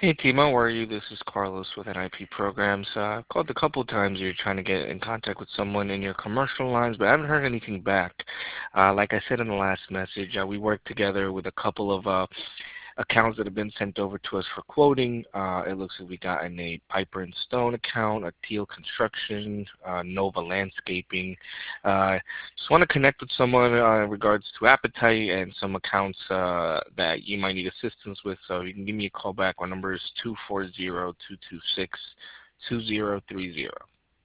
Hey team, how are you? This is Carlos with NIP Programs. I've called a couple times. You're trying to get in contact with someone in your commercial lines, but I haven't heard anything back. Like I said in the last message, we work together with a couple of accounts that have been sent over to us for quoting. It looks like we got a Piper and Stone account, a Teal Construction, Nova Landscaping. Just want to connect with someone in regards to appetite and some accounts that you might need assistance with. So you can give me a call back. My number is 240-226-2030.